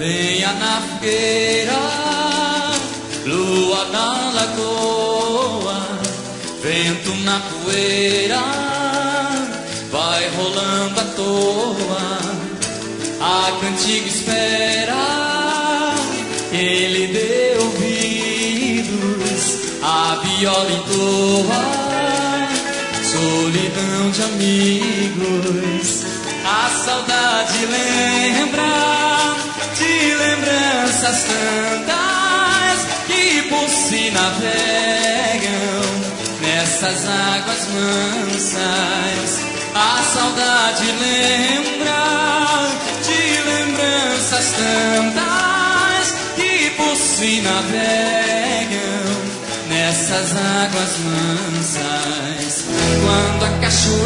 Lenha na fogueira, lua na lagoa, vento na poeira, vai rolando à toa. A cantiga espera, ele deu ouvidos, a viola entoa, solidão de amigos. A saudade lembra de lembranças tantas que por si navegam nessas águas mansas. A saudade lembra de lembranças tantas que por si navegam nessas águas mansas. Quando a cachoeira